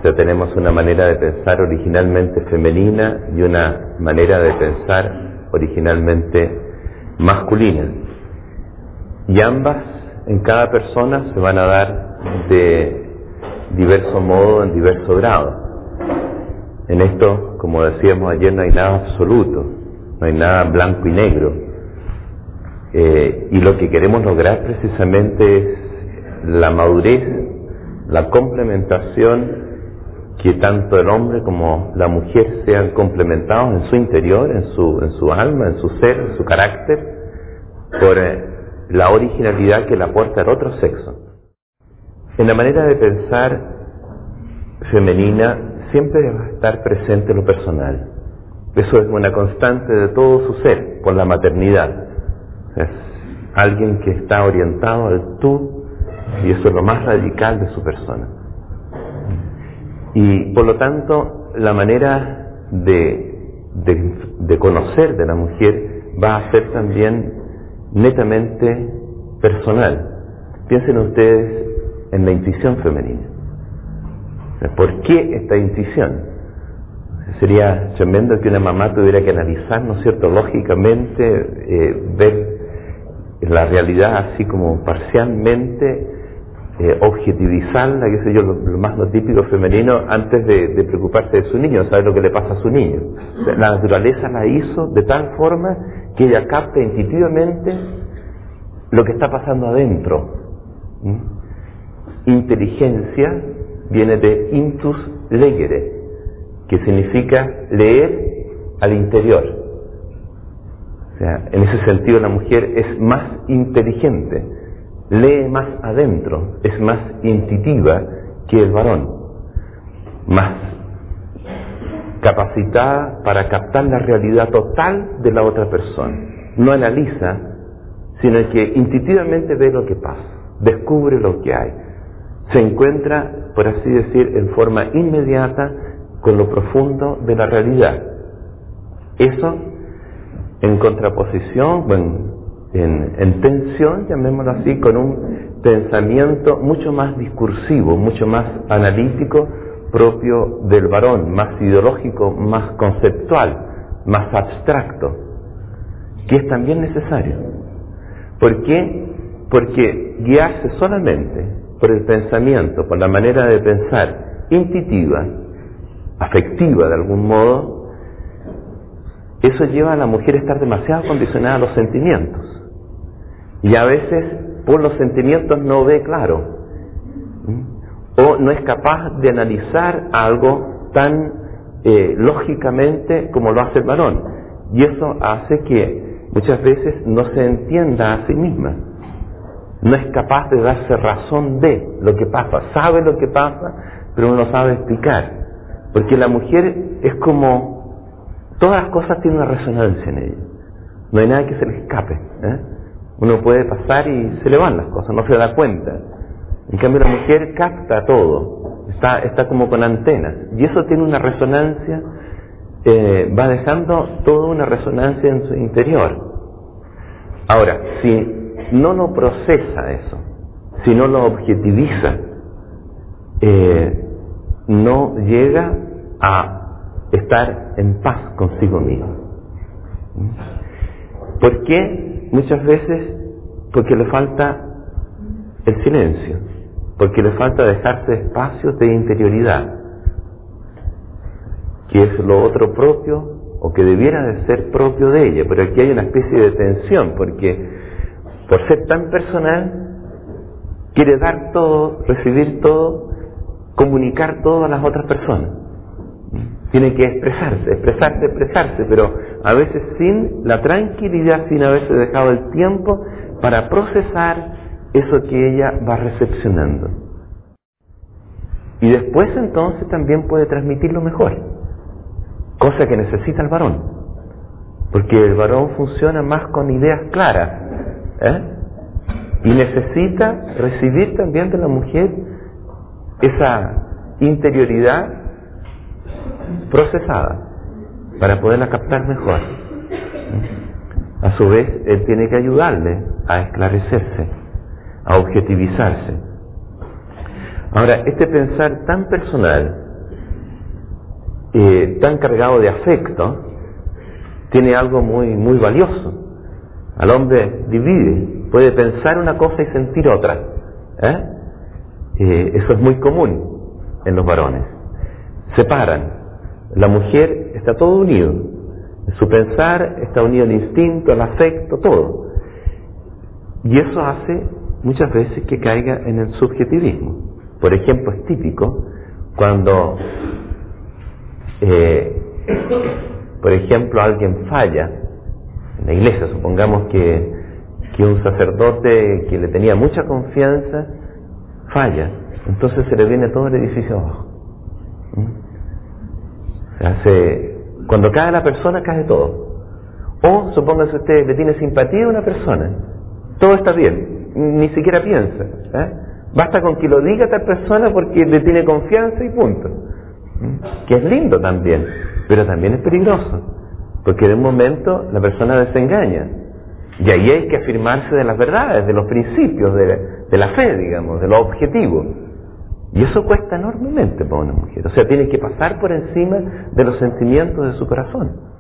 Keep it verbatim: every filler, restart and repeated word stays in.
sea, tenemos una manera de pensar originalmente femenina y una manera de pensar originalmente masculina. Y ambas, en cada persona, se van a dar de diverso modo, en diverso grado. En esto, como decíamos ayer, no hay nada absoluto, no hay nada blanco y negro. Eh, y lo que queremos lograr precisamente es la madurez, la complementación, que tanto el hombre como la mujer sean complementados en su interior, en su, en su alma, en su ser, en su carácter, por eh, la originalidad que le aporta el otro sexo. En la manera de pensar femenina siempre va a estar presente lo personal. Eso es una constante de todo su ser, por la maternidad. Es alguien que está orientado al tú, y eso es lo más radical de su persona. Y por lo tanto, la manera de, de, de conocer de la mujer va a ser también netamente personal. Piensen ustedes en la intuición femenina. ¿Por qué esta intuición? Sería tremendo que una mamá tuviera que analizar, ¿no es cierto?, lógicamente, eh, ver la realidad así como parcialmente, eh, objetivizarla, qué sé yo, lo, lo más lo típico femenino, antes de, de preocuparse de su niño, saber lo que le pasa a su niño. La naturaleza la hizo de tal forma que ella capta intuitivamente lo que está pasando adentro. ¿Mm? Inteligencia viene de intus legere, que significa leer al interior. O sea, en ese sentido la mujer es más inteligente, lee más adentro, es más intuitiva que el varón, más capacitada para captar la realidad total de la otra persona. No analiza, sino que intuitivamente ve lo que pasa, descubre lo que hay, se encuentra, por así decir, en forma inmediata con lo profundo de la realidad. Eso en contraposición, bueno, en, en tensión, llamémoslo así, con un pensamiento mucho más discursivo, mucho más analítico, propio del varón, más ideológico, más conceptual, más abstracto, que es también necesario. ¿Por qué? Porque guiarse solamente por el pensamiento, por la manera de pensar intuitiva, afectiva de algún modo, eso lleva a la mujer a estar demasiado condicionada a los sentimientos. Y a veces, por los sentimientos no ve claro, ¿Mm? o no es capaz de analizar algo tan eh, lógicamente como lo hace el varón. Y eso hace que muchas veces no se entienda a sí misma. No es capaz de darse razón de lo que pasa. Sabe lo que pasa, pero no lo sabe explicar. Porque la mujer es como... todas las cosas tienen una resonancia en ella. No hay nada que se le escape. ¿eh? Uno puede pasar y se le van las cosas, no se da cuenta. En cambio la mujer capta todo. Está, está como con antenas. Y eso tiene una resonancia, eh, va dejando toda una resonancia en su interior. Ahora, si no lo procesa eso, si no lo objetiviza, eh, no llega a estar en paz consigo mismo. ¿Por qué? Muchas veces porque le falta el silencio, porque le falta dejarse espacios de interioridad, que es lo otro propio o que debiera de ser propio de ella. Pero aquí hay una especie de tensión, porque por ser tan personal quiere dar todo, recibir todo, comunicar todo a las otras personas. Tiene que expresarse, expresarse, expresarse, pero a veces sin la tranquilidad, sin haberse dejado el tiempo para procesar eso que ella va recepcionando. Y después entonces también puede transmitirlo mejor, cosa que necesita el varón, porque el varón funciona más con ideas claras, ¿eh? y necesita recibir también de la mujer esa interioridad procesada para poderla captar mejor. A su vez, él tiene que ayudarle a esclarecerse, a objetivizarse. Ahora, este pensar tan personal eh, tan cargado de afecto, tiene algo muy, muy valioso. Al hombre divide, puede pensar una cosa y sentir otra. ¿eh? Eh, eso es muy común en los varones. Separan. La mujer está todo unido. Su pensar está unido al instinto, al afecto, todo. Y eso hace muchas veces que caiga en el subjetivismo. Por ejemplo, es típico cuando, eh, por ejemplo, alguien falla en la iglesia. Supongamos que, que un sacerdote que le tenía mucha confianza falla. Entonces se le viene todo el edificio abajo. ¿Mm? Se hace, cuando cae la persona, cae todo. O, supóngase usted, le tiene simpatía a una persona, todo está bien, ni siquiera piensa. ¿eh? Basta con que lo diga a tal persona porque le tiene confianza y punto. ¿Mm? Que es lindo también, pero también es peligroso, porque de un momento la persona desengaña. Y ahí hay que afirmarse de las verdades, de los principios, de, de la fe, digamos, de lo objetivo. Y eso cuesta enormemente para una mujer. O sea, tiene que pasar por encima de los sentimientos de su corazón.